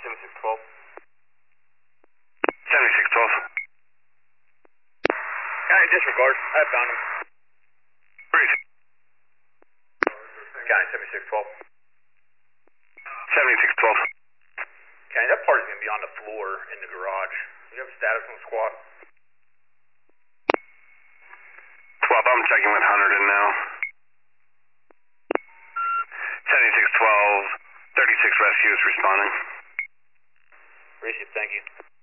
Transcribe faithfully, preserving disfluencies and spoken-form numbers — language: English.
seventy-six twelve. seventy-six twelve. County disregard. I found him. Breathe. County seventy-six twelve. seventy-six twelve. County, that party's going to be on the floor in the garage. Do you have a status on the squad? twelve, I'm checking with Hunterton now. seventy-six twelve, thirty-six rescues responding. Appreciate it, thank you.